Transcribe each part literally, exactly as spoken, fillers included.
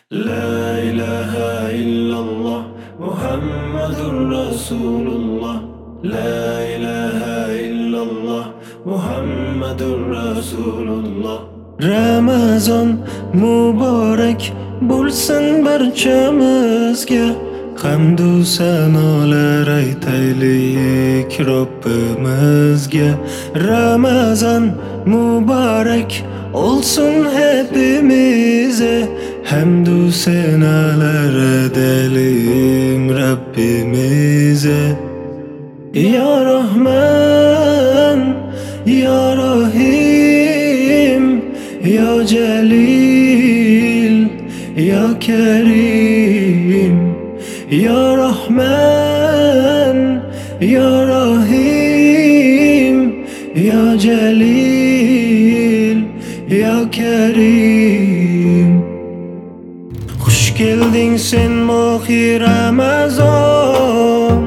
La ilahe illallah Muhammedur Resulullah. La ilahe illallah Muhammedur Resulullah. Ramazon muborak bo'lsin barchamizga, hamdu sanolar aytaylik Robbimizga. Ramazon muborak olsun hepimize, hamdu senalar edelim Rabbimize. Ya Rahman, Ya Rahim, Ya Celil, Ya Kerim. Ya Rahman, Ya Rahim, Ya Celil, Ya Kerim. Hoş geldin sen mahi Ramazon,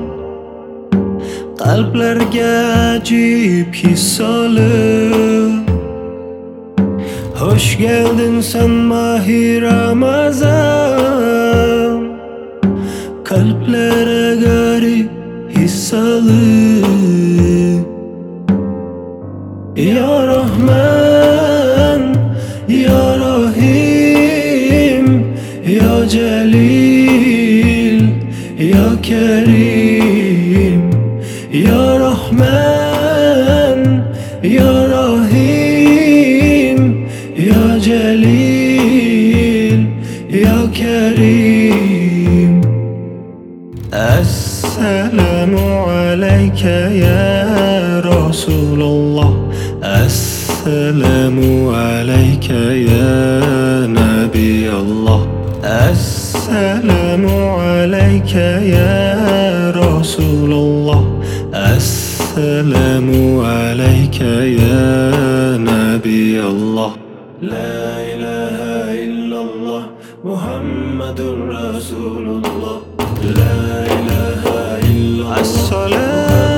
qalblarga ajib his solib. Hoş geldin sen mahi Ramazon, qalblere garip his solib. Ya Rahman, Ya Rahim, Ya Celil, Ya Kerim. Ya Rahman, Ya Rahim, Ya Celil, Ya Kerim. Esselamu aleyke ya Resulallah. Esselamu aleyke ya Nebiyallah. Esselamu aleyke ya Resulallah. Esselamu aleyke ya Nebiyallah. La ilahe illallah Muhammedur Resulullah. La ilahe illallah.